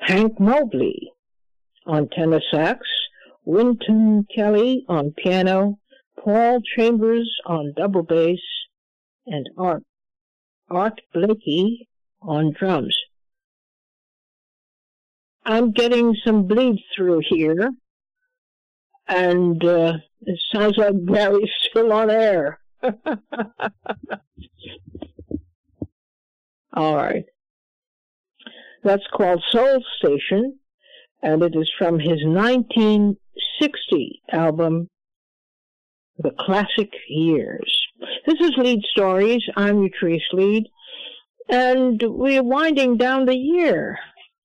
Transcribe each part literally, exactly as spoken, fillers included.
Hank Mobley on tenor sax, Wynton Kelly on piano, Paul Chambers on double bass, and Art, Art Blakey on drums. I'm getting some bleed through here, and uh, it sounds like Gary's still on air. All right. That's called Soul Station, and it is from his nineteen sixty album, The Classic Years. This is Lead Stories. I'm Utrice Lead, and we're winding down the year.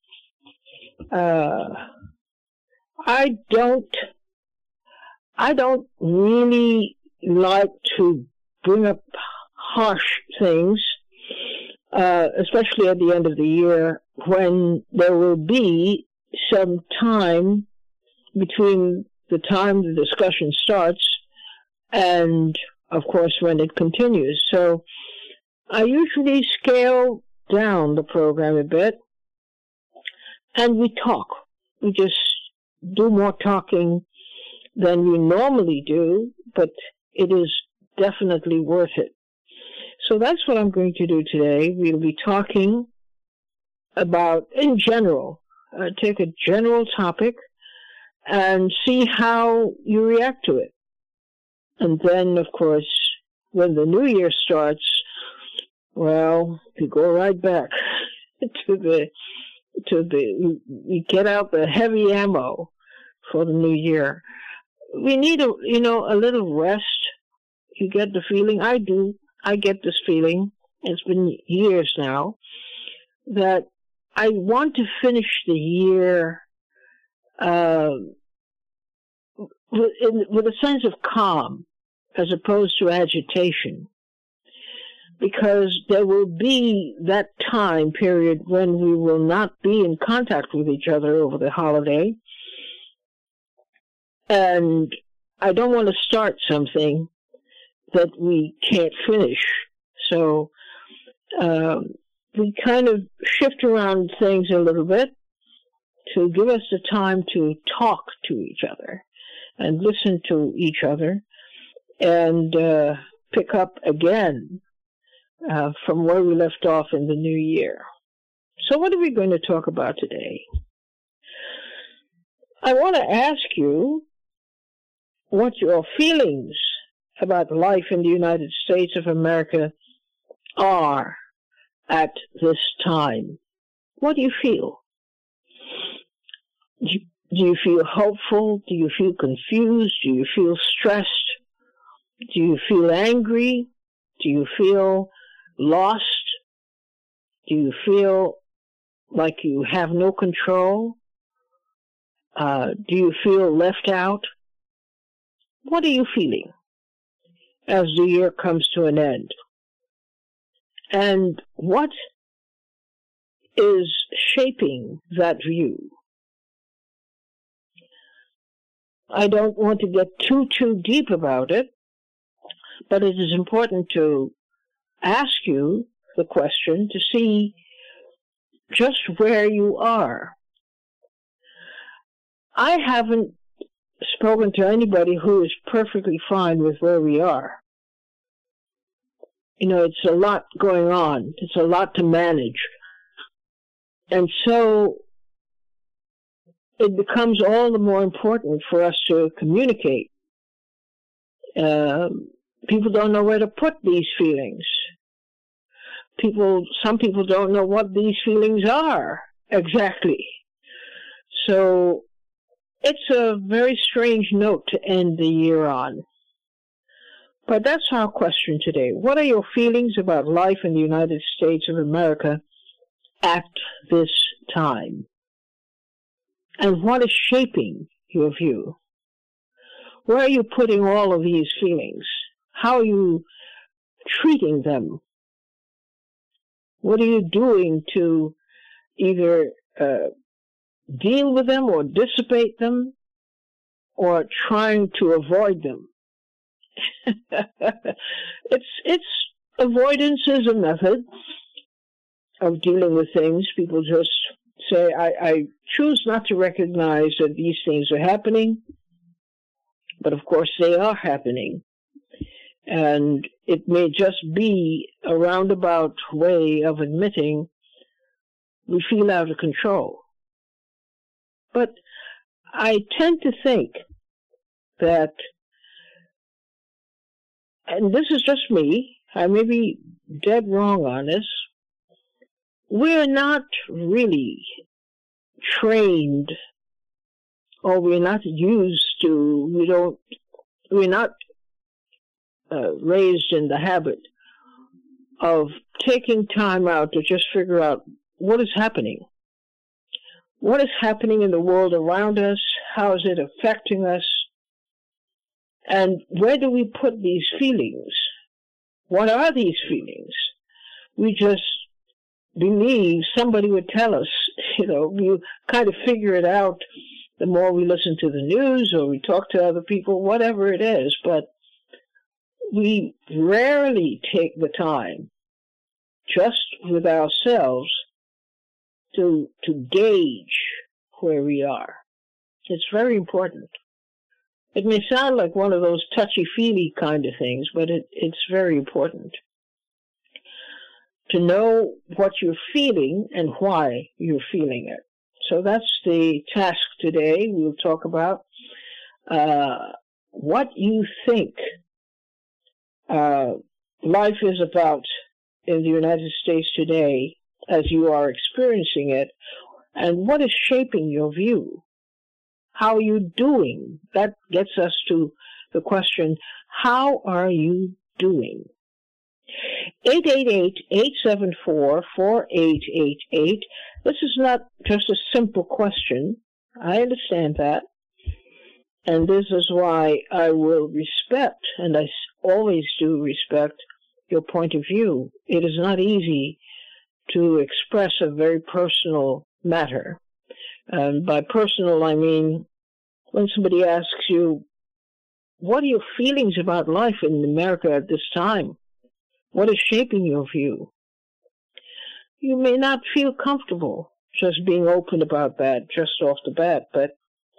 Uh, I don't, I don't really like to bring up harsh things, uh, especially at the end of the year when there will be some time between the time the discussion starts and, of course, when it continues. So I usually scale down the program a bit, and we talk. We just do more talking than we normally do, but it is definitely worth it. So that's what I'm going to do today. We'll be talking about, in general, uh, take a general topic and see how you react to it. And then, of course, when the new year starts, well, you go right back to the to the, we get out the heavy ammo for the new year. We need, a you know, a little rest. You get the feeling, I do, I get this feeling, it's been years now, that I want to finish the year uh, with, in, with a sense of calm as opposed to agitation. Because there will be that time period when we will not be in contact with each other over the holiday. And I don't want to start something that we can't finish. So um, we kind of shift around things a little bit to give us the time to talk to each other and listen to each other and uh, pick up again Uh, from where we left off in the new year. So what are we going to talk about today? I want to ask you what your feelings about life in the United States of America are at this time. What do you feel? Do you, do you feel hopeful? Do you feel confused? Do you feel stressed? Do you feel angry? Do you feel lost? Do you feel like you have no control? Uh, do you feel left out? What are you feeling as the year comes to an end? And what is shaping that view? I don't want to get too, too deep about it, but it is important to ask you the question to see just where you are. I haven't spoken to anybody who is perfectly fine with where we are. You know, it's a lot going on. It's a lot to manage. And so it becomes all the more important for us to communicate. Um, people don't know where to put these feelings. People, some people don't know what these feelings are exactly. So it's a very strange note to end the year on. But that's our question today. What are your feelings about life in the United States of America at this time? And what is shaping your view? Where are you putting all of these feelings? How are you treating them? What are you doing to either uh, deal with them or dissipate them or trying to avoid them? it's it's avoidance is a method of dealing with things. People just say I, I choose not to recognize that these things are happening, but of course they are happening. And it may just be a roundabout way of admitting we feel out of control. But I tend to think that, and this is just me, I may be dead wrong on this, we're not really trained, or we're not used to, we don't, we're not uh, raised in the habit of taking time out to just figure out what is happening. What is happening in the world around us? How is it affecting us? And where do we put these feelings? What are these feelings? We just believe somebody would tell us, you know, we kind of figure it out the more we listen to the news or we talk to other people, whatever it is, but we rarely take the time just with ourselves to to gauge where we are. It's very important. It may sound like one of those touchy-feely kind of things, but it, it's very important to know what you're feeling and why you're feeling it. So that's the task today. We'll talk about uh, what you think uh, life is about in the United States today as you are experiencing it, and what is shaping your view. How are you doing? That gets us to the question, how are you doing? eight eight eight, eight seven four, four eight eight eight. This is not just a simple question. I understand that. And this is why I will respect, and I always do respect, your point of view. It is not easy to express a very personal matter. And by personal, I mean when somebody asks you, what are your feelings about life in America at this time? What is shaping your view? You may not feel comfortable just being open about that just off the bat, but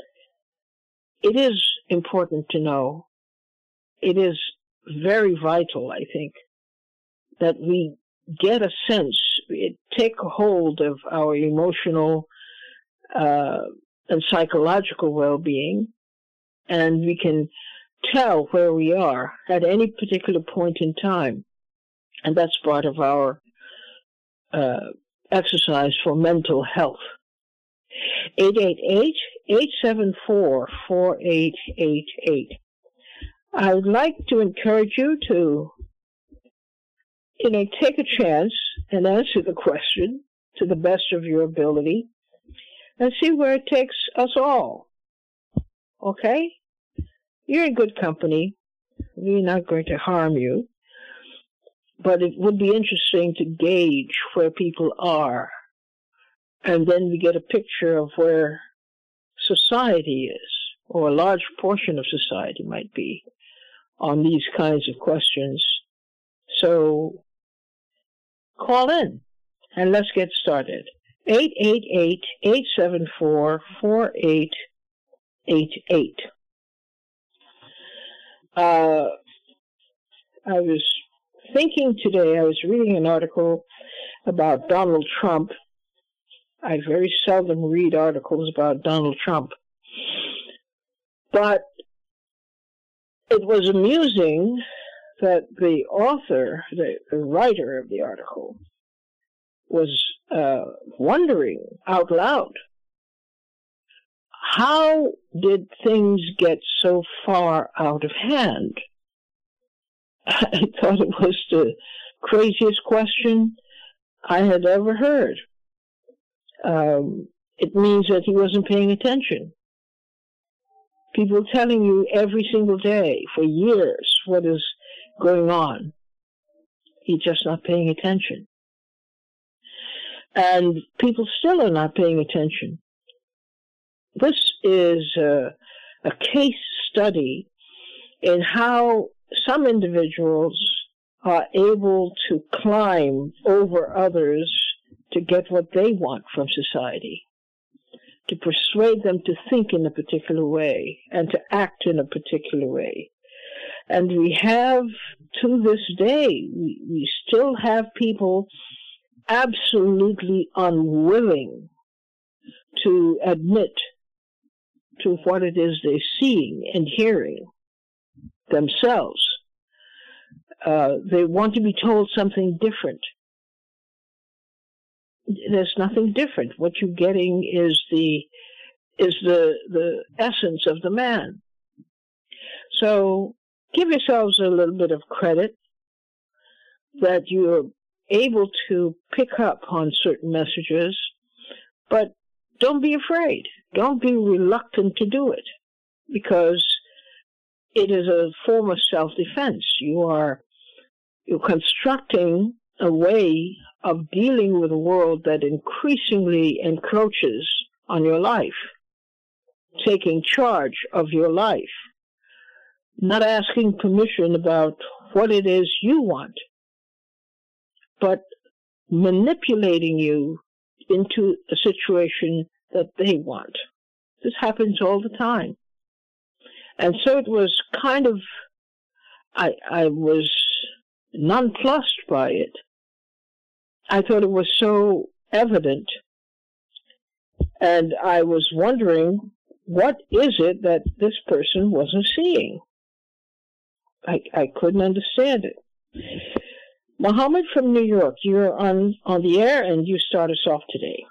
it is important to know. It is very vital, I think, that we get a sense, it take a hold of our emotional uh, and psychological well-being, and we can tell where we are at any particular point in time. And that's part of our uh, exercise for mental health. eight eight eight, eight seven four, four eight eight eight. I would like to encourage you to, you know, take a chance and answer the question to the best of your ability and see where it takes us all. Okay? You're in good company. We're not going to harm you. But it would be interesting to gauge where people are. And then we get a picture of where society is, or a large portion of society might be, on these kinds of questions. So call in and let's get started. eight eight eight, eight seven four, four eight eight eight. Uh, I was thinking today, I was reading an article about Donald Trump. I very seldom read articles about Donald Trump. But it was amusing that the author, the, the writer of the article, was uh, wondering out loud, how did things get so far out of hand? I thought it was the craziest question I had ever heard. Um, it means that he wasn't paying attention. People telling you every single day for years what is going on. He's just not paying attention. And people still are not paying attention. This is a, a case study in how some individuals are able to climb over others to get what they want from society, to persuade them to think in a particular way and to act in a particular way. And we have, to this day, we, we still have people absolutely unwilling to admit to what it is they're seeing and hearing themselves. Uh, they want to be told something different. There's nothing different. What you're getting is the is the the essence of the man. So give yourselves a little bit of credit that you're able to pick up on certain messages, but don't be afraid. Don't be reluctant to do it, because it is a form of self-defense. You are you're constructing a way of dealing with a world that increasingly encroaches on your life, taking charge of your life, not asking permission about what it is you want, but manipulating you into a situation that they want. This happens all the time. And so it was kind of, I, I was nonplussed by it. I thought it was so evident. And I was wondering, what is it that this person wasn't seeing? I, I couldn't understand it. Mohammed from New York, you're on, on the air and you start us off today.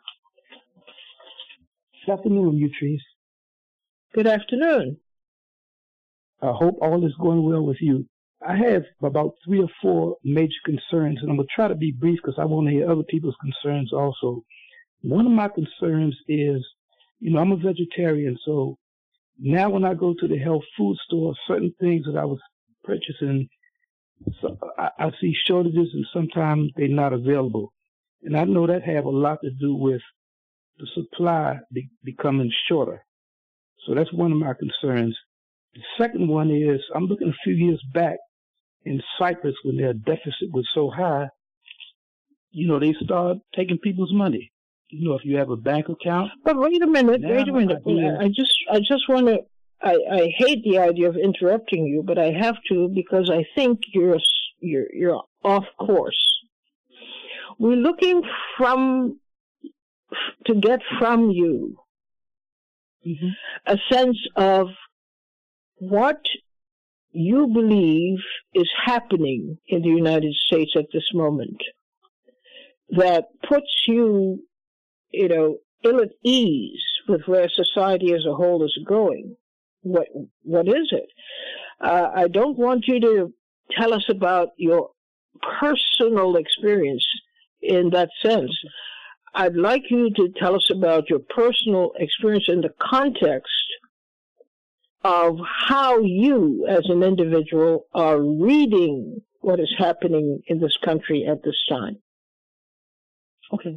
Good afternoon, Utrice. Good afternoon. I hope all is going well with you. I have about three or four major concerns, and I'm going to try to be brief because I want to hear other people's concerns also. One of my concerns is, you know, I'm a vegetarian, so now when I go to the health food store, certain things that I was purchasing, so I, I see shortages and sometimes they're not available. And I know that have a lot to do with the supply be, becoming shorter. So that's one of my concerns. The second one is, I'm looking a few years back in Cyprus when their deficit was so high, you know, they started taking people's money. You know, if you have a bank account. But wait a minute, wait a minute. I just, I just want to, I, I hate the idea of interrupting you, but I have to because I think you're, you're, you're off course. We're looking from, to get from you mm-hmm. a sense of what you believe is happening in the United States at this moment that puts you, you know, ill at ease with where society as a whole is going. What what is it? Uh, I don't want you to tell us about your personal experience in that sense. I'd like you to tell us about your personal experience in the context of how you, as an individual, are reading what is happening in this country at this time. Okay.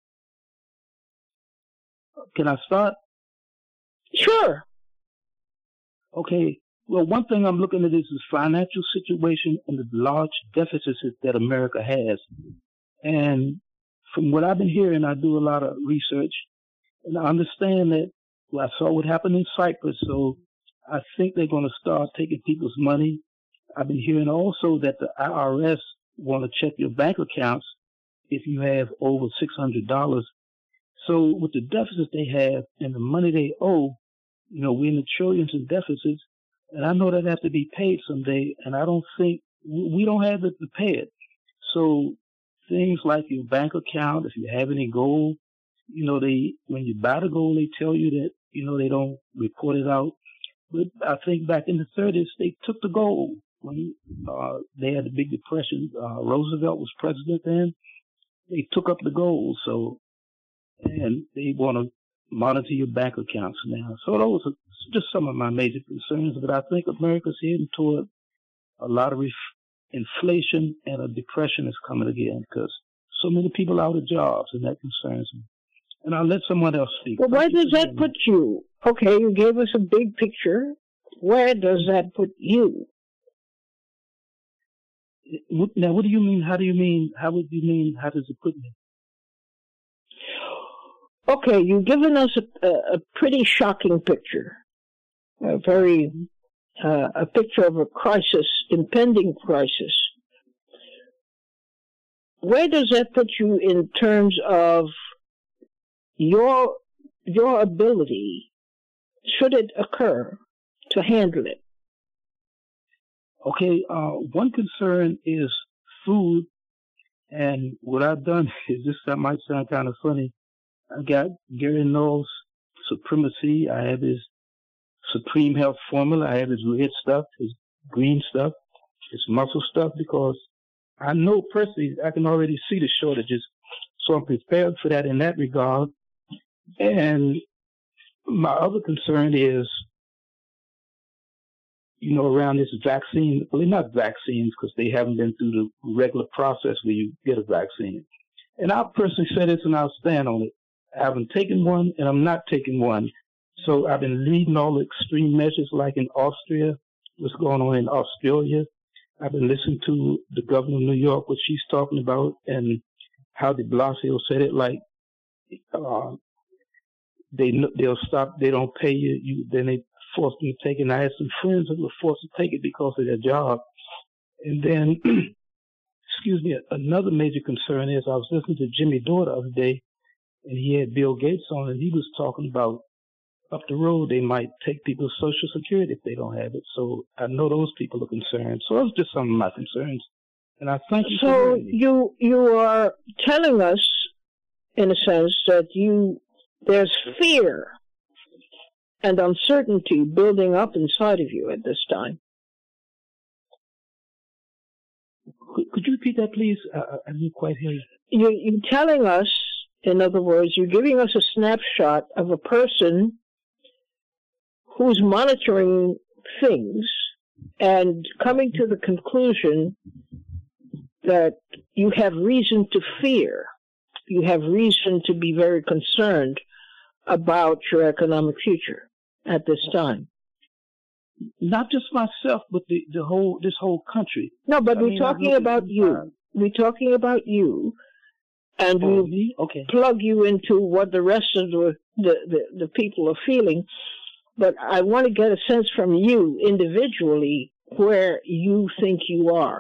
Can I start? Sure. Okay. Well, one thing I'm looking at is the financial situation and the large deficits that America has. And from what I've been hearing, I do a lot of research, and I understand that, well, I saw what happened in Cyprus, so I think they're going to start taking people's money. I've been hearing also that the I R S want to check your bank accounts if you have over six hundred dollars. So with the deficits they have and the money they owe, you know, we're in the trillions in deficits, and I know that have to be paid someday, and I don't think, we don't have it to pay it. So things like your bank account, if you have any gold, you know, they, when you buy the gold, they tell you that, you know, they don't report it out. But I think back in the thirties, they took the gold when uh, they had the big depression. Uh, Roosevelt was president then. They took up the gold. So, and they want to monitor your bank accounts now. So those are just some of my major concerns. But I think America's heading toward a lot of ref- inflation, and a depression is coming again because so many people out of jobs, and that concerns me. And I'll let someone else speak. Well, where does that put you? Okay, you gave us a big picture. Where does that put you? Now, what do you mean? How do you mean? How would you mean? How does it put me? Okay, you've given us a, a, a pretty shocking picture. A very, uh, a picture of a crisis, impending crisis. Where does that put you in terms of your your ability, should it occur, to handle it? Okay, uh, one concern is food, and what I've done is this. That might sound kind of funny. I got Gary Null's Supremacy. I have his Supreme Health Formula. I have his red stuff, his green stuff, his muscle stuff, because I know personally I can already see the shortages, so I'm prepared for that in that regard. And my other concern is, you know, around this vaccine, well, they're not vaccines because they haven't been through the regular process where you get a vaccine. And I'll personally say this and I'll stand on it. I haven't taken one and I'm not taking one. So I've been reading all the extreme measures like in Austria, what's going on in Australia. I've been listening to the governor of New York, what she's talking about, and how de Blasio said it, like, uh, they, they'll stop, they don't pay you, you then they force them to take it. And I had some friends that were forced to take it because of their job. And then, excuse me, another major concern is I was listening to Jimmy Dore the other day, and he had Bill Gates on, and he was talking about up the road they might take people's Social Security if they don't have it. So I know those people are concerned. So those are just some of my concerns. And I thank you so for hearing me. you you are telling us, in a sense, that you there's fear and uncertainty building up inside of you at this time. Could, could you repeat that, please? Uh, I didn't quite hear you. you. You're telling us, in other words, you're giving us a snapshot of a person who's monitoring things and coming to the conclusion that you have reason to fear. You have reason to be very concerned about your economic future at this time. Not just myself, but the, the whole this whole country. No, but I we're mean, talking about you. We're talking about you, and oh, we me? Okay. plug you into what the rest of the, the, the, the people are feeling. But I want to get a sense from you individually where you think you are.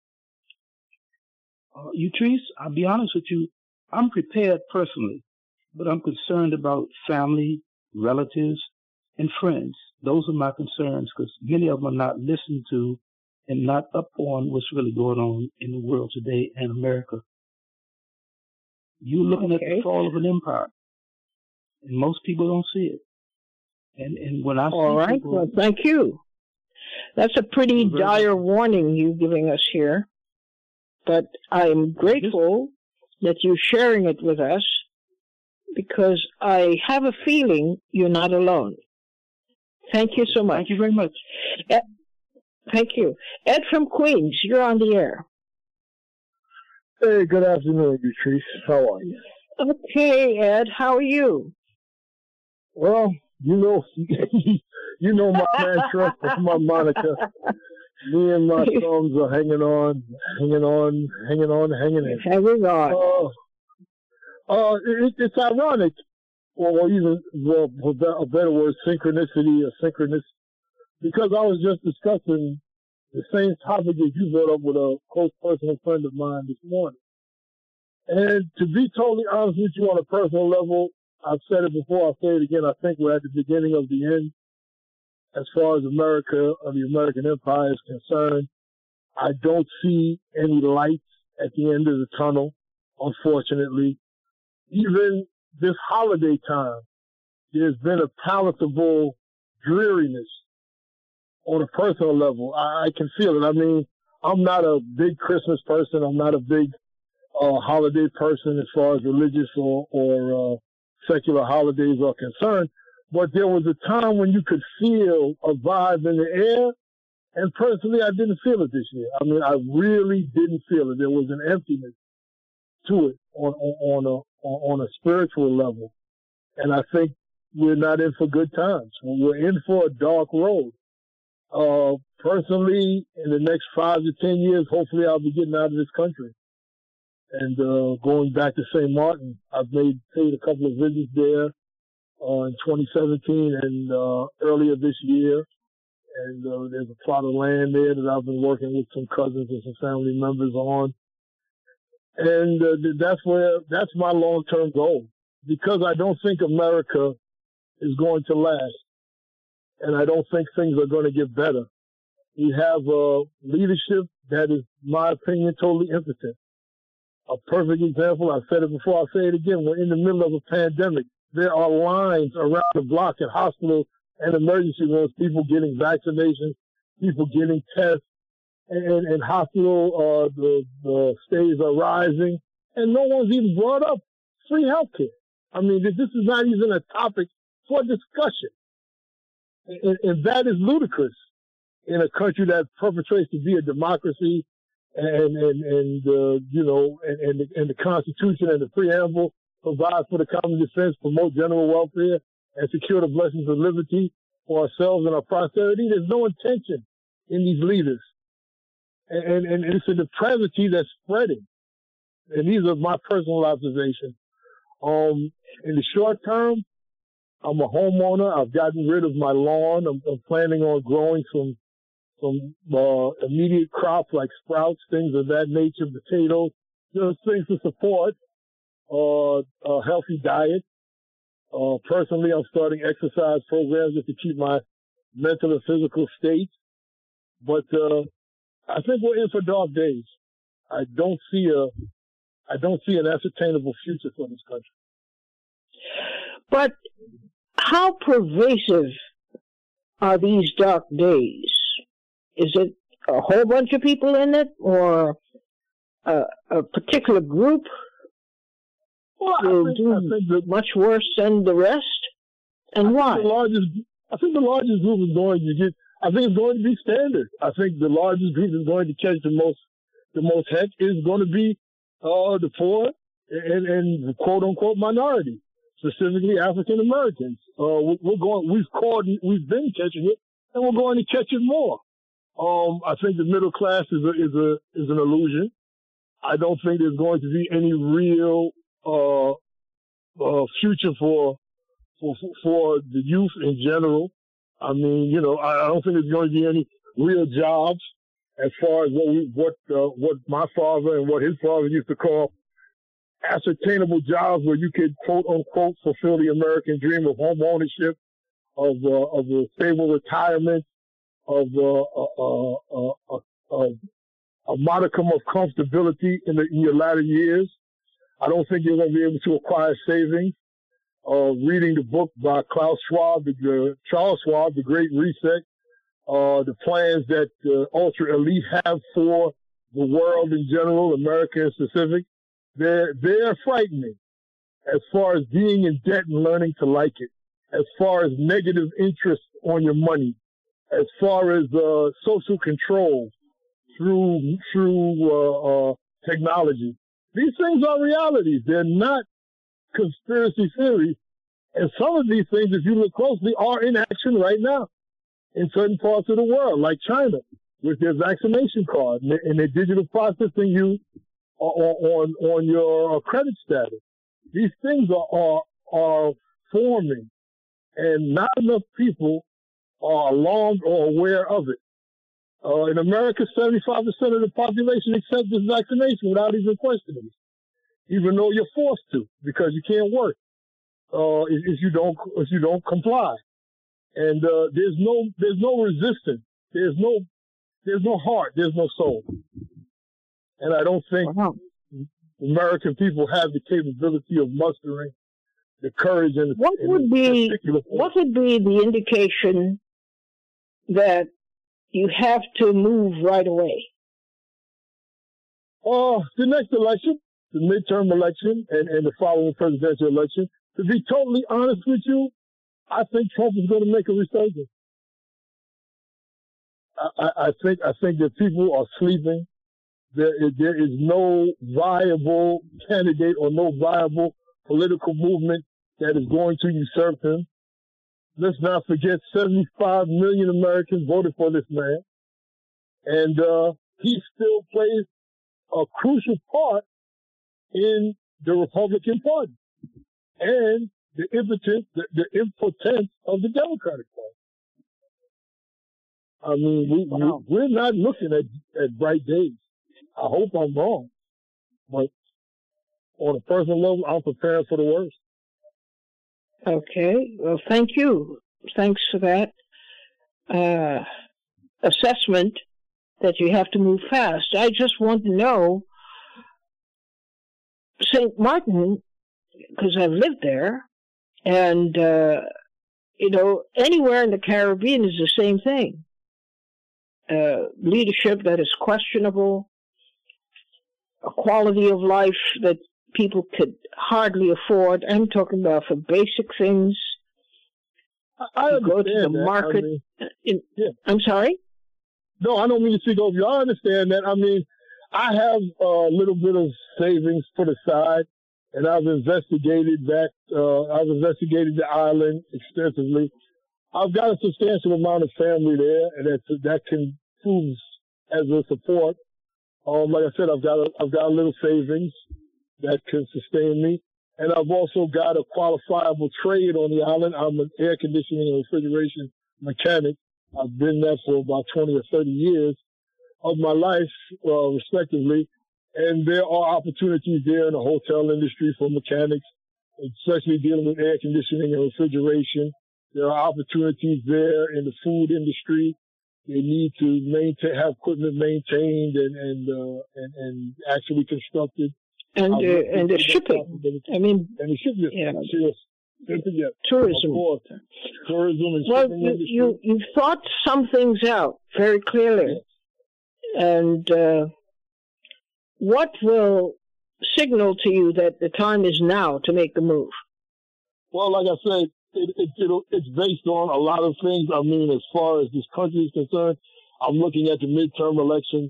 Uh, Utrice, I'll be honest with you, I'm prepared personally, but I'm concerned about family, relatives, and friends. Those are my concerns because many of them are not listened to and not up on what's really going on in the world today and America. You're looking Okay. at the fall of an empire, and most people don't see it. And and when I All see right. people, Well, thank you. That's a pretty You're very dire welcome. warning you're giving us here. But I'm grateful that you're sharing it with us because I have a feeling you're not alone. Thank you so much. Thank you very much. Ed, thank you. Ed from Queens, you're on the air. Hey, good afternoon, Utrice. How are you? Okay, Ed, how are you? Well, you know, you know my mantra, my moniker. Me and my thumbs are hanging on, hanging on, hanging on, hanging in. Hanging on. Uh, uh, it, it's ironic, or, or even, well, for a better word, synchronicity or synchronous, because I was just discussing the same topic that you brought up with a close personal friend of mine this morning. And to be totally honest with you on a personal level, I've said it before, I'll say it again, I think we're at the beginning of the end. As far as America or the American empire is concerned, I don't see any lights at the end of the tunnel, unfortunately. Even this holiday time, there's been a palatable dreariness on a personal level. I, I can feel it. I mean, I'm not a big Christmas person. I'm not a big uh, holiday person as far as religious or, or uh, secular holidays are concerned. But there was a time when you could feel a vibe in the air, and personally, I didn't feel it this year. I mean, I really didn't feel it. There was an emptiness to it on on, on a on a spiritual level, and I think we're not in for good times. We're in for a dark road. Uh, personally, in the next five to ten years, hopefully, I'll be getting out of this country. and uh, going back to Saint Martin. I've made paid a couple of visits there uh, in twenty seventeen and uh, earlier this year. And uh, there's a plot of land there that I've been working with some cousins and some family members on. And uh, that's where, that's my long-term goal. Because I don't think America is going to last. And I don't think things are going to get better. We have uh, leadership that is, in my opinion, totally impotent. A perfect example, I've said it before, I'll say it again. We're in the middle of a pandemic. There are lines around the block at hospitals and emergency rooms, people getting vaccinations, people getting tests, and, and hospital uh, the, the stays are rising, and no one's even brought up free healthcare. I mean, this is not even a topic for discussion, and, and that is ludicrous in a country that perpetrates to be a democracy, and and and uh, you know, and, and, the, and the Constitution and the preamble provide for the common defense, promote general welfare, and secure the blessings of liberty for ourselves and our posterity. There's no intention in these leaders. And, and, and it's a depravity that's spreading. And these are my personal observations. Um, in the short term, I'm a homeowner. I've gotten rid of my lawn. I'm, I'm planning on growing some, some, uh, immediate crops like sprouts, things of that nature, potatoes, just things to support, uh, a healthy diet. Uh, personally, I'm starting exercise programs just to keep my mental and physical state. But, uh, I think we're in for dark days. I don't see a, I don't see an ascertainable future for this country. But how pervasive are these dark days? Is it a whole bunch of people in it, or a, a particular group well, will I think, do I think the, much worse than the rest? And I why? Think the largest, I think the largest group is going to get. I think it's going to be standard. I think the largest group is going to catch the most, the most heck is going to be uh, the poor and, and quote unquote minority, specifically African Americans. Uh, we're going, we've caught, we've been catching it, and we're going to catch it more. Um, I think the middle class is a, is a is an illusion. I don't think there's going to be any real uh, uh, future for for for the youth in general. I mean, you know, I, I don't think there's going to be any real jobs as far as what we, what uh, what my father and what his father used to call ascertainable jobs, where you could quote unquote fulfill the American dream of home ownership, of uh, of a stable retirement, of uh, uh, uh, uh, uh, a modicum of comfortability in, the, in your latter years. I don't think you're going to be able to acquire savings. Uh, reading the book by Klaus Schwab, the, uh, Charles Schwab, The Great Reset, uh, the plans that uh, ultra elite have for the world in general, America in specific, they're, they're frightening as far as being in debt and learning to like it, as far as negative interest on your money, as far as uh, social control through through uh, uh, technology. These things are realities. They're not conspiracy theories. And some of these things, if you look closely, are in action right now in certain parts of the world, like China, with their vaccination card and their, and their digital processing you on, on your credit status. These things are, are, are forming, and not enough people are alarmed or aware of it. Uh, in America, seventy-five percent of the population accepts this vaccination without even questioning it, even though you're forced to, because you can't work uh, if, if you don't if you don't comply. And uh, there's no there's no resistance. There's no there's no heart. There's no soul. And I don't think wow. American people have the capability of mustering the courage and what and would be particular what would be the indication that you have to move right away? Uh, the next election, the midterm election, and, and the following presidential election. To be totally honest with you, I think Trump is going to make a resurgence. I, I, I think I think that people are sleeping. There is, there is no viable candidate or no viable political movement that is going to usurp him. Let's not forget seventy-five million Americans voted for this man. And uh, he still plays a crucial part in the Republican Party and the impotence, the, the impotence of the Democratic Party. I mean, we, wow. we, we're not looking at, at bright days. I hope I'm wrong, but on a personal level, I'm prepared for the worst. Okay. Well, thank you. Thanks for that uh, assessment that you have to move fast. I just want to know, Saint Martin, because I've lived there, and, uh, you know, anywhere in the Caribbean is the same thing. Uh, leadership that is questionable, a quality of life that people could hardly afford. I'm talking about for basic things. I you go to the that. market. I mean, in, yeah. I'm sorry? No, I don't mean to speak over you. I understand that. I mean, I have a little bit of savings put aside, and I've investigated that. Uh, I've investigated the island extensively. I've got a substantial amount of family there, and that that can prove as a support. Um, like I said, I've got a, I've got a little savings that can sustain me, and I've also got a qualifiable trade on the island. I'm an air conditioning and refrigeration mechanic. I've been that for about twenty or thirty years of my life, uh, respectively. And there are opportunities there in the hotel industry for mechanics, especially dealing with air conditioning and refrigeration. There are opportunities there in the food industry. They need to maintain, have equipment maintained and and uh, and, and actually constructed. And uh, and the shipping. I mean, and the shipping. Yeah. Yeah. Tourism. Of course. Tourism and well, shipping you, industry. you you've thought some things out very clearly, and uh, what will signal to you that the time is now to make the move? Well, like I said, it, it, it, it's based on a lot of things. I mean, as far as this country is concerned, I'm looking at the midterm elections.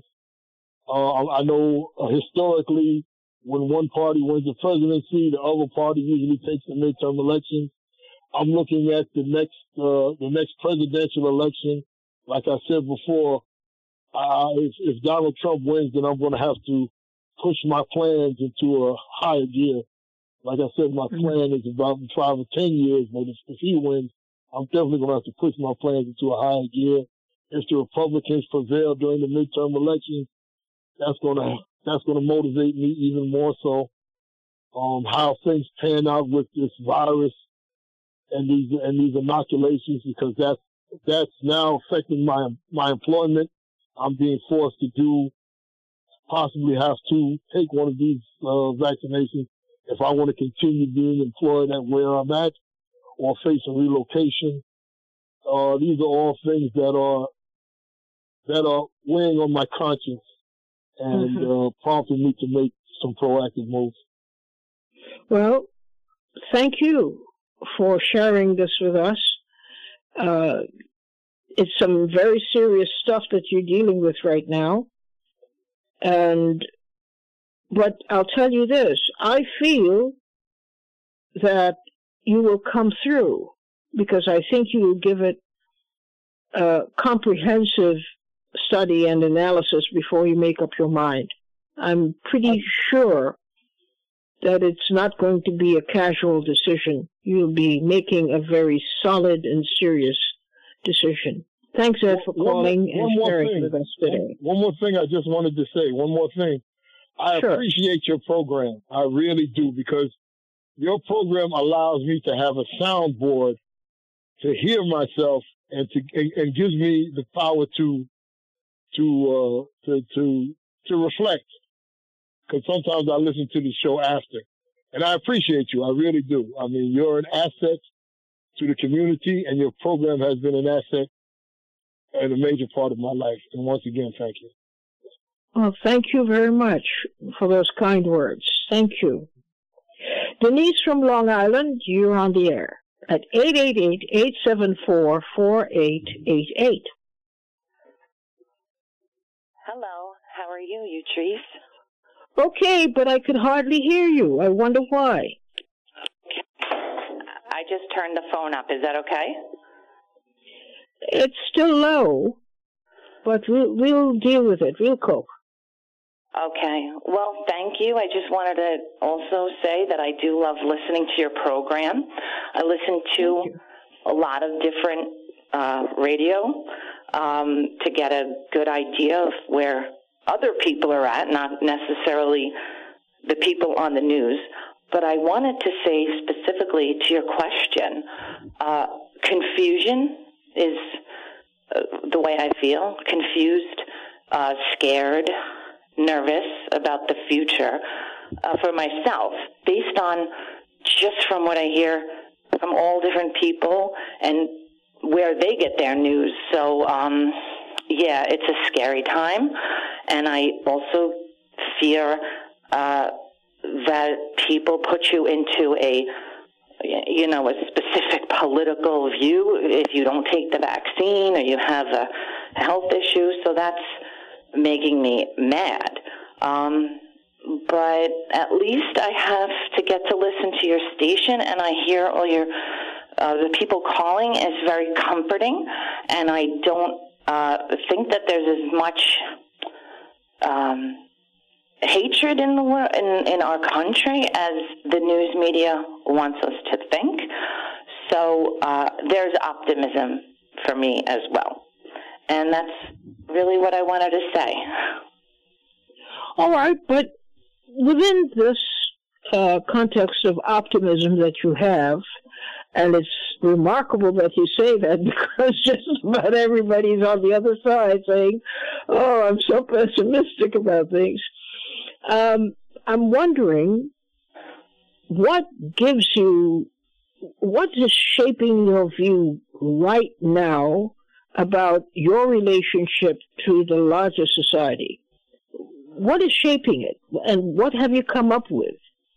Uh, I know uh, historically, when one party wins the presidency, the other party usually takes the midterm elections. I'm looking at the next uh, the next presidential election. Like I said before, uh, if, if Donald Trump wins, then I'm going to have to push my plans into a higher gear. Like I said, my plan is about five or ten years, but if, if he wins, I'm definitely going to have to push my plans into a higher gear. If the Republicans prevail during the midterm elections, that's going to that's going to motivate me even more so. Um, how things pan out with this virus and these and these inoculations, because that's that's now affecting my my employment. I'm being forced to do possibly have to take one of these uh, vaccinations if I want to continue being employed at where I'm at or face a relocation. Uh, these are all things that are that are weighing on my conscience and mm-hmm. uh, prompting me to make some proactive moves. Well, thank you for sharing this with us. Uh, it's some very serious stuff that you're dealing with right now. And, but I'll tell you this, I feel that you will come through because I think you will give it a comprehensive study and analysis before you make up your mind. I'm pretty sure that it's not going to be a casual decision. You'll be making a very solid and serious decision. Thanks, Ed, for calling one, one and sharing with us today. One, one more thing I just wanted to say. One more thing. I sure. appreciate your program. I really do, because your program allows me to have a soundboard to hear myself and to and, and gives me the power to to uh, to to to reflect. Because sometimes I listen to the show after, and I appreciate you. I really do. I mean, you're an asset to the community, and your program has been an asset and a major part of my life. And once again, thank you. Well, thank you very much for those kind words. Thank you. Denise from Long Island, you're on the air at eight eight eight, eight seven four, four eight eight eight. Hello, how are you, Utrice? Okay, but I could hardly hear you. I wonder why. I just turned the phone up. Is that okay? It's still low, but we'll, we'll deal with it. We'll cope. Okay. Well, thank you. I just wanted to also say that I do love listening to your program. I listen to a lot of different uh, radio um, to get a good idea of where other people are at, not necessarily the people on the news. But I wanted to say specifically to your question, uh, confusion is uh, the way I feel, confused, uh, scared, nervous about the future uh, for myself, based on just from what I hear from all different people and where they get their news. So, um, yeah, it's a scary time, and I also fear uh, that people put you into a, you know, a specific political view if you don't take the vaccine or you have a health issue. So that's making me mad. Um, but at least I have to get to listen to your station, and I hear all your, uh, the people calling is very comforting, and I don't uh, think that there's as much um, hatred in the world, in, in our country as the news media wants us to think. So uh, there's optimism for me as well. And that's really what I wanted to say. All right, but within this uh, context of optimism that you have, and it's remarkable that you say that because just about everybody's on the other side saying, oh, I'm so pessimistic about things. Um, I'm wondering what gives you, what is shaping your view right now about your relationship to the larger society? What is shaping it, and what have you come up with?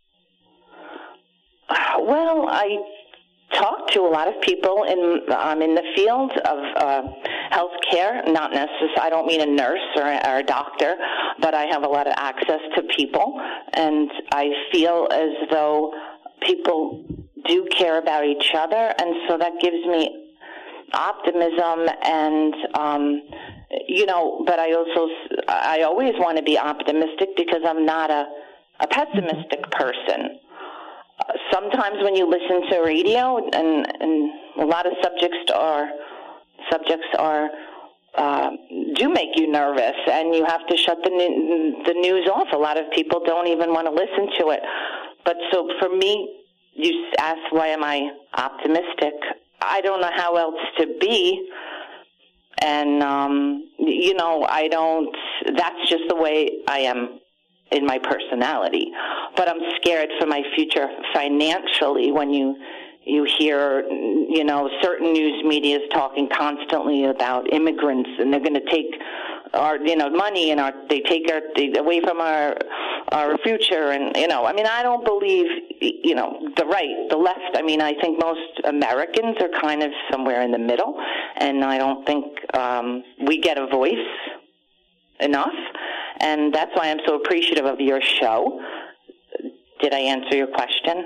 Well, I talk to a lot of people in um, in the field of uh, healthcare. Not necessarily, I don't mean a nurse or, or a doctor, but I have a lot of access to people, and I feel as though people do care about each other, and so that gives me optimism. And um, you know, but I also I always want to be optimistic because I'm not a a pessimistic person. Uh, sometimes when you listen to radio, and, and a lot of subjects are subjects are uh, do make you nervous, and you have to shut the the news off. A lot of people don't even want to listen to it. But so for me, you asked why am I optimistic? I don't know how else to be, and um, you know, I don't. That's just the way I am in my personality. But I'm scared for my future financially when you you hear, you know, certain news media is talking constantly about immigrants, and they're going to take our, you know, money, and our they take our they, away from our our future, and you know, I mean, I don't believe, you know, the right, the left. I mean, I think most Americans are kind of somewhere in the middle, and I don't think um, we get a voice enough, and that's why I'm so appreciative of your show. Did I answer your question?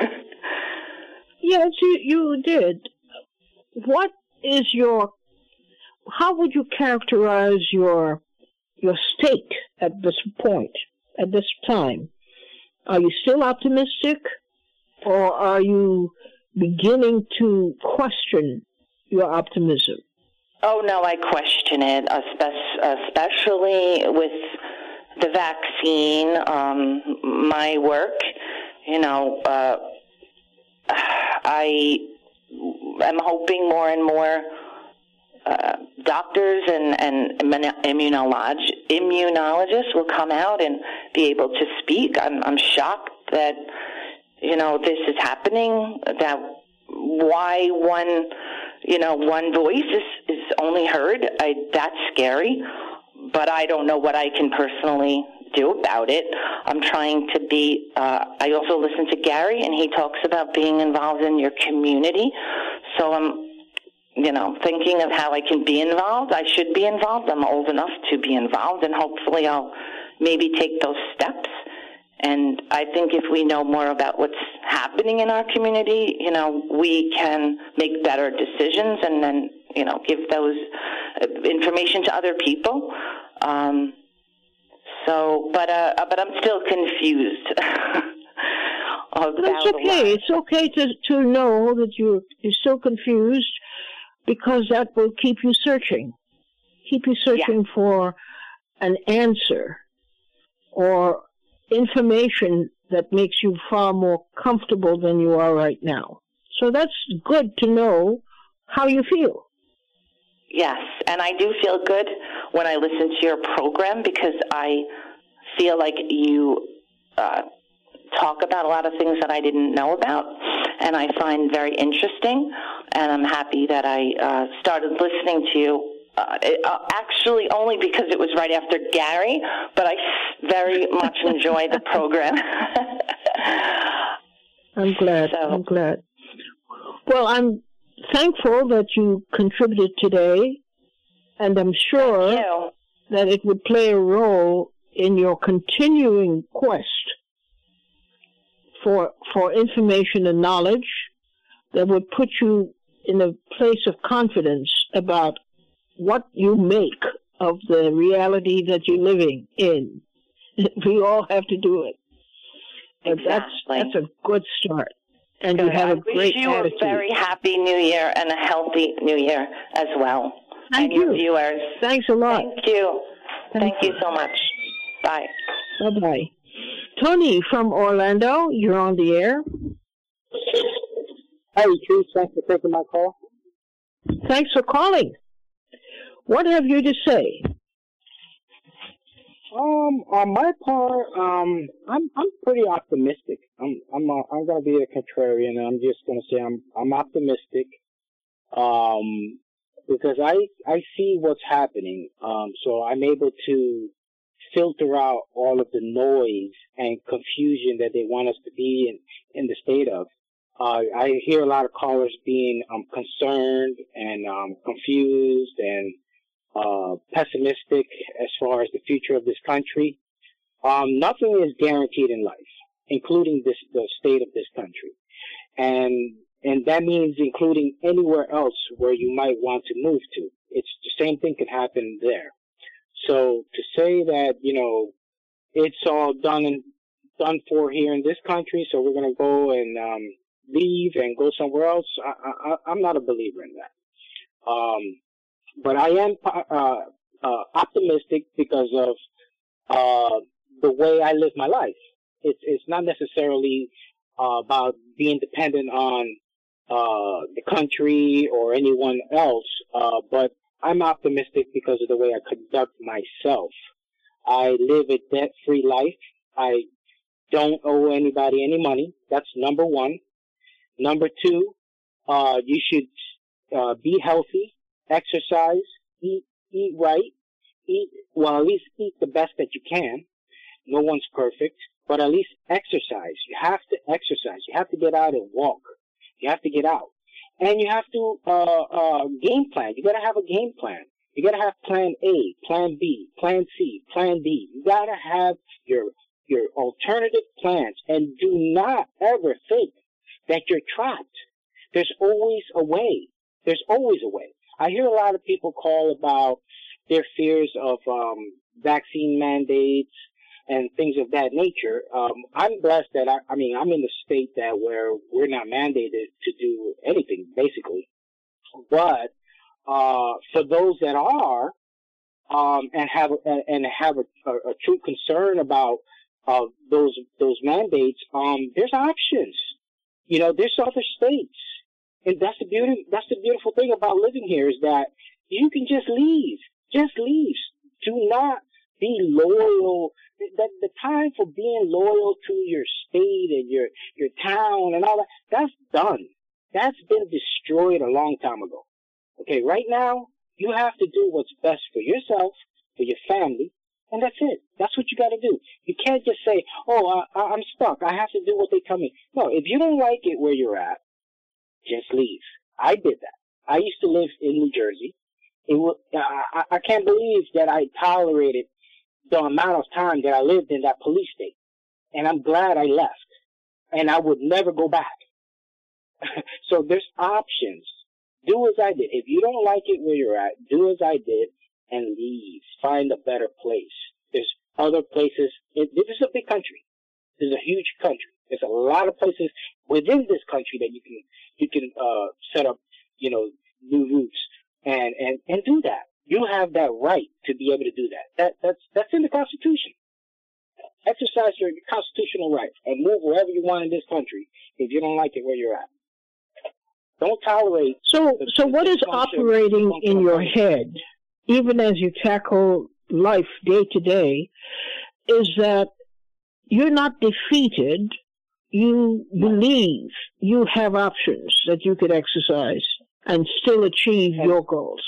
Yes, you, you did. What is your, how would you characterize your your state at this point, at this time? Are you still optimistic, or are you beginning to question your optimism? Oh, no, I question it, especially with the vaccine, um, my work. You know, uh, I am hoping more and more uh, doctors and, and immunolog- immunologists will come out and be able to speak. I'm, I'm shocked that, you know, this is happening, that why one, you know, one voice is, is only heard. I, that's scary, but I don't know what I can personally do about it. I'm trying to be, uh, I also listen to Gary, and he talks about being involved in your community. So I'm, you know, thinking of how I can be involved. I should be involved. I'm old enough to be involved, and hopefully I'll maybe take those steps. And I think if we know more about what's happening in our community, you know, we can make better decisions and then, you know, give those information to other people. Um, So, but uh, but I'm still confused. That's okay. It's okay to to know that you're you're still confused, because that will keep you searching, keep you searching yeah. for an answer or information that makes you far more comfortable than you are right now. So that's good to know how you feel. Yes, and I do feel good when I listen to your program, because I feel like you uh, talk about a lot of things that I didn't know about, and I find very interesting, and I'm happy that I uh, started listening to you, uh, it, uh, actually only because it was right after Gary, but I very much enjoy the program. I'm glad, so. I'm glad. Well, I'm thankful that you contributed today, and I'm sure that it would play a role in your continuing quest for for information and knowledge that would put you in a place of confidence about what you make of the reality that you're living in. We all have to do it. But exactly. that's that's a good start. And good. You have a I great wish you attitude. a very happy New Year and a healthy New Year as well. Thank and you. Your viewers. Thanks a lot. Thank you. Thank, Thank you. you so much. Bye. Bye-bye. Tony from Orlando, you're on the air. Hi, Truth. Thanks for taking my call. Thanks for calling. What have you to say? Um, on my part, um, I'm I'm pretty optimistic. I'm I'm uh, I'm gonna be a contrarian, and I'm just gonna say I'm I'm optimistic. Um, because I I see what's happening. Um, so I'm able to filter out all of the noise and confusion that they want us to be in in the state of. Uh, I hear a lot of callers being um concerned and um confused and uh pessimistic as far as the future of this country. Um, nothing is guaranteed in life, including this the state of this country, and and that means including anywhere else where you might want to move to. It's the same thing could happen there. So to say that, you know, it's all done and done for here in this country, so we're going to go and um, leave and go somewhere else, I, I, I'm not a believer in that. Um, but I am uh, uh, optimistic because of uh, the way I live my life. It's it's not necessarily uh, about being dependent on uh, the country or anyone else, uh, but I'm optimistic because of the way I conduct myself. I live a debt-free life. I don't owe anybody any money. That's number one. Number two, uh, you should uh, be healthy, exercise, eat eat right, eat well at least eat the best that you can. No one's perfect, but at least exercise. You have to exercise. You have to get out and walk. You have to get out. And you have to uh, uh, game plan. You got to have a game plan. You got to have plan A, plan B, plan C, plan D. You got to have your your alternative plans. And do not ever think that you're trapped. There's always a way. There's always a way. I hear a lot of people call about their fears of um, vaccine mandates and things of that nature. Um, I'm blessed that I, I mean, I'm in a state that where we're not mandated to do anything, basically. But uh, for those that are um, and have and have a, a, a true concern about uh, those those mandates, um, there's options. You know, there's other states, and that's the beauty. That's the beautiful thing about living here is that you can just leave. Just leave. Do not be loyal. The, the time for being loyal to your state and your, your town and all that, that's done. That's been destroyed a long time ago. Okay, right now, you have to do what's best for yourself, for your family, and that's it. That's what you got to do. You can't just say, oh, I, I'm stuck. I have to do what they tell me. No, if you don't like it where you're at, just leave. I did that. I used to live in New Jersey. It was, I, I can't believe that I tolerated the amount of time that I lived in that police state. And I'm glad I left. And I would never go back. So there's options. Do as I did. If you don't like it where you're at, do as I did and leave. Find a better place. There's other places. It, this is a big country. This is a huge country. There's a lot of places within this country that you can you can uh, set up, you know, new routes and, and, and do that. You have that right to be able to do that. That that's that's in the Constitution. Exercise your constitutional rights and move wherever you want in this country if you don't like it where you're at. Don't tolerate. So, the, so the what is operating in your head, even as you tackle life day to day, is that you're not defeated. You believe you have options that you could exercise and still achieve and, your goals.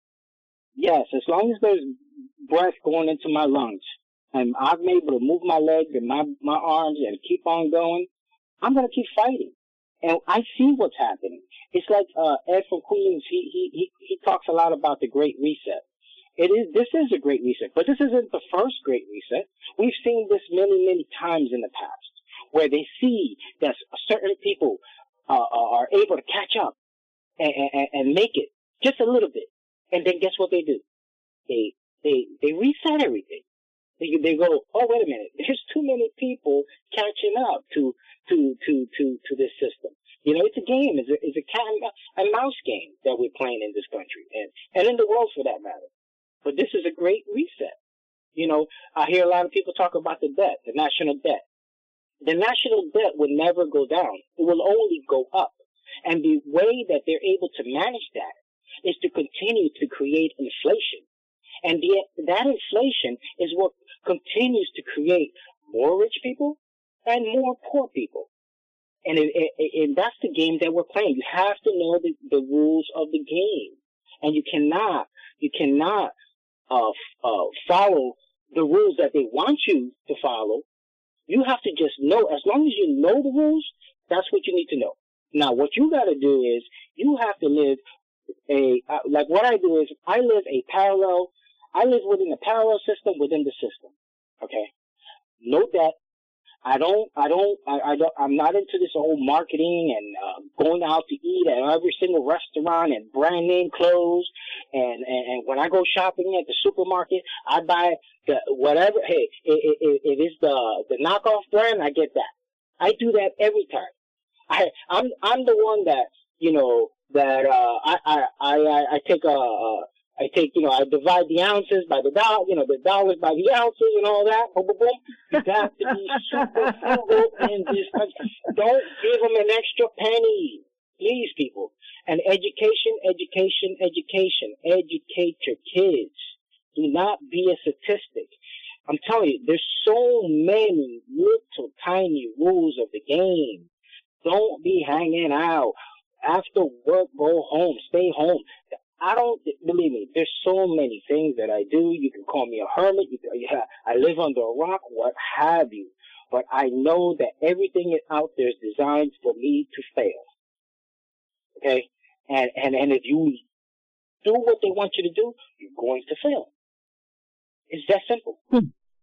Yes, as long as there's breath going into my lungs, and I'm able to move my legs and my, my arms and keep on going, I'm going to keep fighting. And I see what's happening. It's like uh, Ed from Queens, he, he, he, he talks a lot about the Great Reset. It is, this is a Great Reset, but this isn't the first Great Reset. We've seen this many, many times in the past, where they see that certain people uh, are able to catch up and, and, and make it just a little bit. And then guess what they do? They, they, they reset everything. They, they go, oh, wait a minute. There's too many people catching up to, to, to, to, to this system. You know, it's a game. It's a, it's a cat and mouse game that we're playing in this country and, and in the world for that matter. But this is a great reset. You know, I hear a lot of people talk about the debt, the national debt. The national debt will never go down. It will only go up. And the way that they're able to manage that is to continue to create inflation. And the, that inflation is what continues to create more rich people and more poor people. And, it, it, and that's the game that we're playing. You have to know the, the rules of the game. And you cannot, you cannot uh, uh, follow the rules that they want you to follow. You have to just know, as long as you know the rules, that's what you need to know. Now, what you got to do is you have to live a, uh, like what I do is I live a parallel, I live within a parallel system within the system. Okay? No debt. I don't, I don't, I, I don't, I'm not into this whole marketing and uh, going out to eat at every single restaurant and brand name clothes. And, and, and when I go shopping at the supermarket, I buy the whatever. Hey, if, if, if it's the, the knockoff brand, I get that. I do that every time. I, I'm, I'm the one that, you know, that, uh, I, I, I, I take a, a I take, you know, I divide the ounces by the dollar, you know, the dollars by the ounces and all that. Boom, boom, boom. You got to be super frugal in this country. Don't give them an extra penny. Please, people. And education, education, education. Educate your kids. Do not be a statistic. I'm telling you, there's so many little tiny rules of the game. Don't be hanging out. After work, go home. Stay home. I don't, believe me, there's so many things that I do. You can call me a hermit. You can, yeah, I live under a rock, what have you. But I know that everything out there is designed for me to fail. Okay? And, and, and if you do what they want you to do, you're going to fail. It's that simple. Hmm.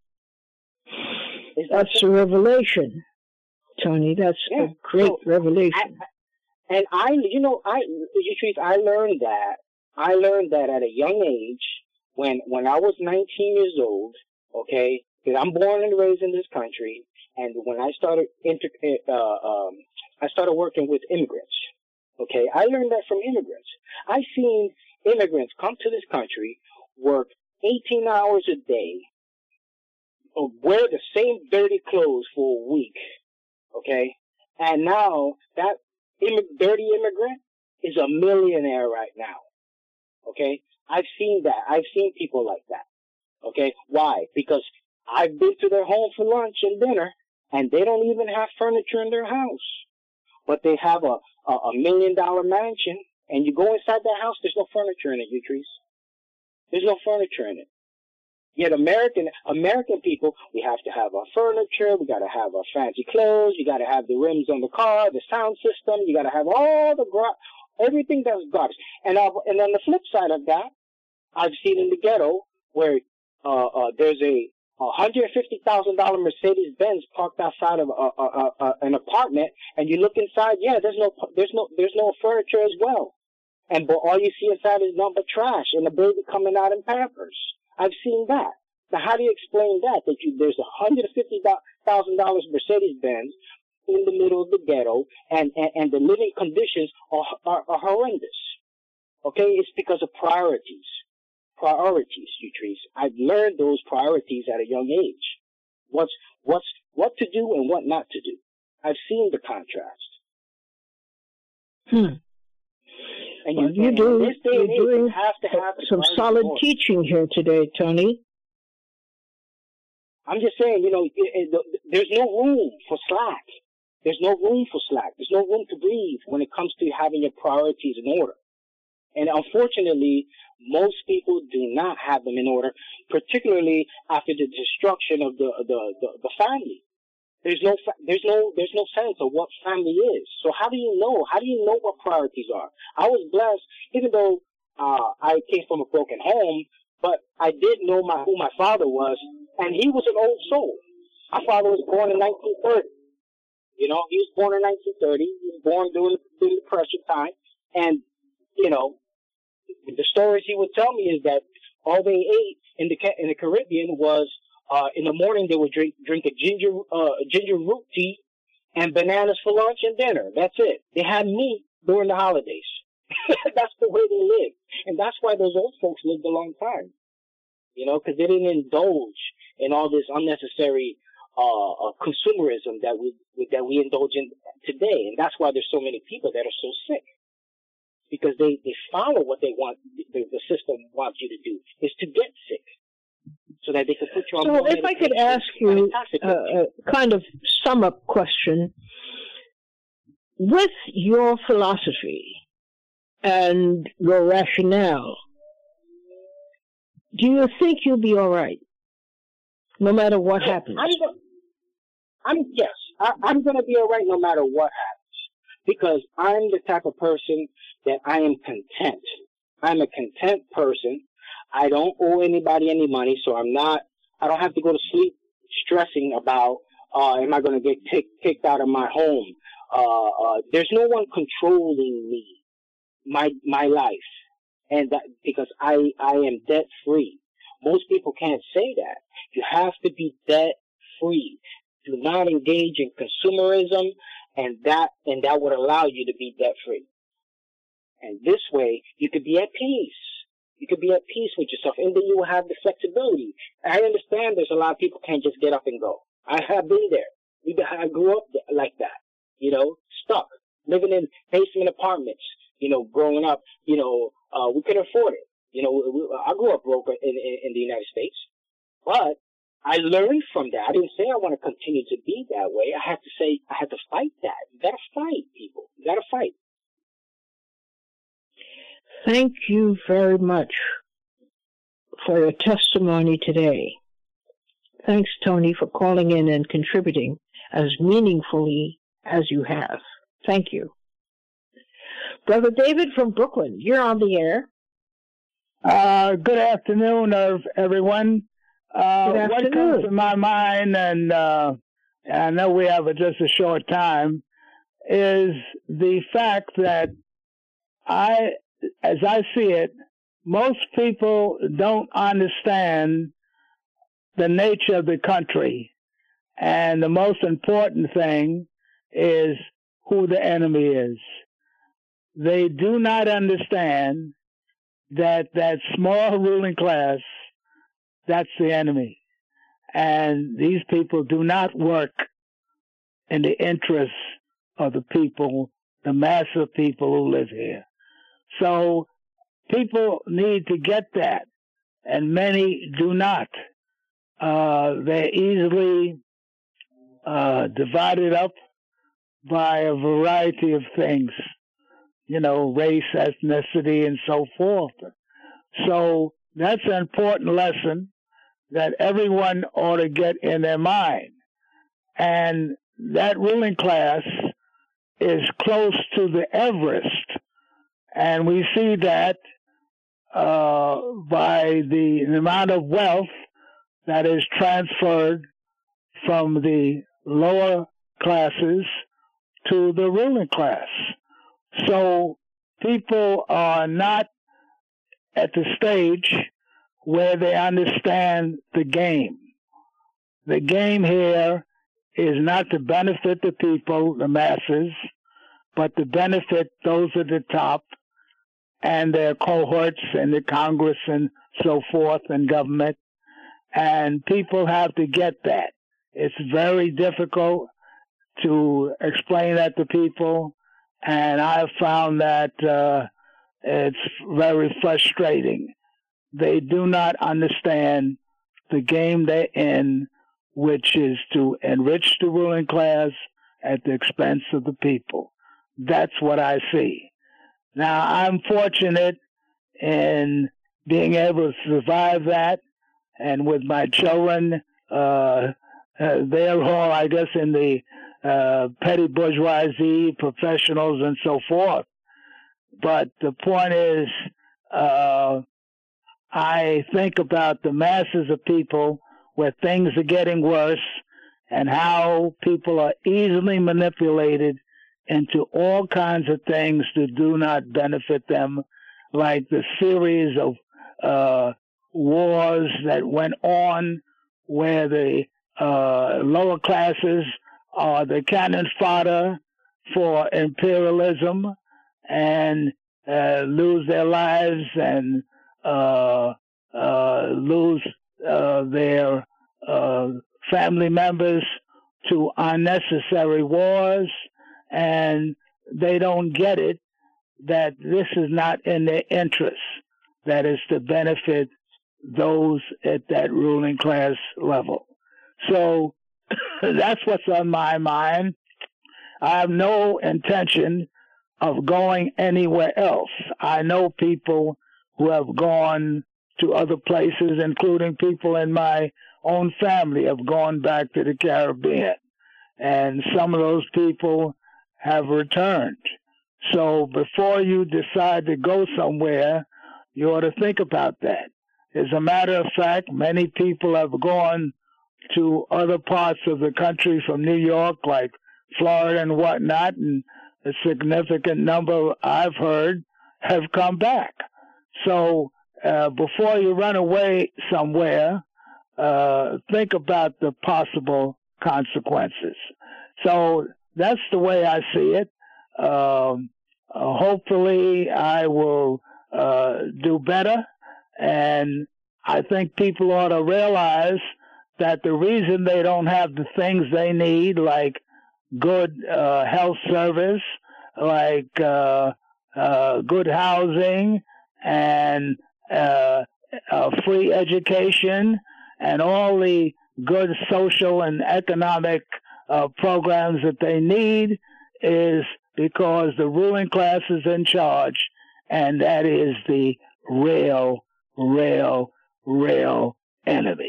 It's That's simple. a revelation, Tony. That's yeah. a great so revelation. I, and I, you know, I, Yatrice, I learned that I learned that at a young age, when when I was nineteen years old, okay, because I'm born and raised in this country, and when I started inter, uh, um, I started working with immigrants, okay, I learned that from immigrants. I've seen immigrants come to this country, work eighteen hours a day, wear the same dirty clothes for a week, okay, and now that imm- dirty immigrant is a millionaire right now. Okay? I've seen that. I've seen people like that. Okay? Why? Because I've been to their home for lunch and dinner, and they don't even have furniture in their house. But they have a, a, a million dollar mansion, and you go inside that house, there's no furniture in it, Yatrice. There's no furniture in it. Yet American, American people, we have to have our furniture, we gotta have our fancy clothes, you gotta have the rims on the car, the sound system, you gotta have all the gra- everything that's garbage. And uh, and on the flip side of that, I've seen in the ghetto where uh, uh, there's a one hundred fifty thousand dollars Mercedes Benz parked outside of uh, uh, uh, an apartment, and you look inside. Yeah, there's no there's no there's no furniture as well, and but all you see inside is nothing but trash and a baby coming out in Pampers. I've seen that. Now, how do you explain that? That you, there's a one hundred fifty thousand dollars Mercedes-Benz in the middle of the ghetto, and, and, and the living conditions are, are, are horrendous. Okay? It's because of priorities. Priorities, Utrice. I've learned those priorities at a young age. What's, what's, what to do and what not to do. I've seen the contrast. Hmm. And well, you, you do, this day you're and age, doing you have to have some solid order. teaching here today, Tony. I'm just saying, you know, it, it, there's no room for slack. There's no room for slack. There's no room to breathe when it comes to having your priorities in order. And unfortunately, most people do not have them in order, particularly after the destruction of the the, the, the family. There's no there's no there's no sense of what family is. So how do you know? How do you know what priorities are? I was blessed, even though uh, I came from a broken home, but I did know my who my father was, and he was an old soul. My father was born in nineteen thirty. You know, he was born in nineteen thirty. He was born during the Depression time, and you know, the stories he would tell me is that all they ate in the in the Caribbean was uh, in the morning they would drink drink a ginger uh, ginger root tea and bananas for lunch and dinner. That's it. They had meat during the holidays. That's the way they lived, and that's why those old folks lived a long time. You know, because they didn't indulge in all this unnecessary uh, uh, consumerism that we that we indulge in today, and that's why there's so many people that are so sick. Because they, they follow what they want, the, the system wants you to do, is to get sick. So that they can put you on So if I could ask you a, a kind of sum-up question. With your philosophy and your rationale, do you think you'll be all right, no matter what yeah, happens? I'm, go- I'm yes, I, I'm going to be all right no matter what happens, because I'm the type of person that I am content. I'm a content person. I don't owe anybody any money, so I'm not. I don't have to go to sleep stressing about uh, am I going to get kick, kicked out of my home. Uh, uh, there's no one controlling me, my my life, and that, because I I am debt free. Most people can't say that. You have to be debt free. Do not engage in consumerism, and that and that would allow you to be debt free. And this way, you could be at peace. You could be at peace with yourself, and then you will have the flexibility. I understand there's a lot of people can't just get up and go. I have been there. I grew up like that, you know, stuck, living in basement apartments, you know, growing up, you know, uh, we couldn't afford it. You know, we, I grew up broke in, in, in the United States, but I learned from that. I didn't say I want to continue to be that way. I had to say, I had to fight that. You gotta fight, people. You gotta fight. Thank you very much for your testimony today. Thanks, Tony, for calling in and contributing as meaningfully as you have. Thank you. Brother David from Brooklyn, you're on the air. Uh, good afternoon, everyone. Uh, good afternoon. What comes to my mind, and uh, I know we have a, just a short time, is the fact that I, as I see it, most people don't understand the nature of the country. And the most important thing is who the enemy is. They do not understand that that small ruling class, that's the enemy. And these people do not work in the interests of the people, the mass of people who live here. So people need to get that, and many do not. Uh, they're easily uh, divided up by a variety of things, you know, race, ethnicity, and so forth. So that's an important lesson that everyone ought to get in their mind. And that ruling class is close to the Everest. And we see that uh, by the, the amount of wealth that is transferred from the lower classes to the ruling class. So people are not at the stage where they understand the game. The game here is not to benefit the people, the masses, but to benefit those at the top and their cohorts in the Congress and so forth and government. And people have to get that. It's very difficult to explain that to people, and I've found that uh, it's very frustrating. They do not understand the game they're in, which is to enrich the ruling class at the expense of the people. That's what I see. Now, I'm fortunate in being able to survive that, and with my children, uh, uh, they're all, I guess, in the uh, petty bourgeoisie, professionals, and so forth. But the point is, uh, I think about the masses of people where things are getting worse and how people are easily manipulated into all kinds of things that do not benefit them, like the series of uh, wars that went on where the uh, lower classes are the cannon fodder for imperialism and uh, lose their lives and uh, uh, lose uh, their uh, family members to unnecessary wars, and they don't get it that this is not in their interest, that is to benefit those at that ruling class level. So that's what's on my mind. I have no intention of going anywhere else. I know people who have gone to other places, including people in my own family have gone back to the Caribbean, and some of those people have returned. So before you decide to go somewhere, you ought to think about that. As a matter of fact, many people have gone to other parts of the country from New York, like Florida and whatnot, and a significant number I've heard have come back. So uh, before you run away somewhere, uh, think about the possible consequences. So that's the way I see it. Um, uh, hopefully I will uh, do better, and I think people ought to realize that the reason they don't have the things they need, like good uh, health service, like uh, uh, good housing, and uh, uh, free education, and all the good social and economic uh, programs that they need, is because the ruling class is in charge, and that is the real, real, real enemy.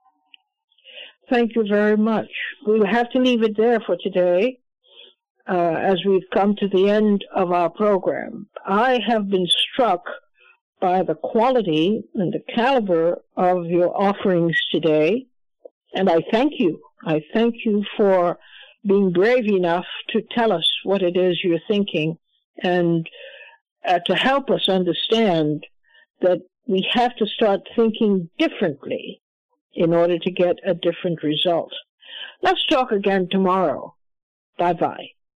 Thank you very much. We'll have to leave it there for today, uh, as we've come to the end of our program. I have been struck by the quality and the caliber of your offerings today, and I thank you. I thank you for being brave enough to tell us what it is you're thinking, and uh, to help us understand that we have to start thinking differently in order to get a different result. Let's talk again tomorrow. Bye-bye.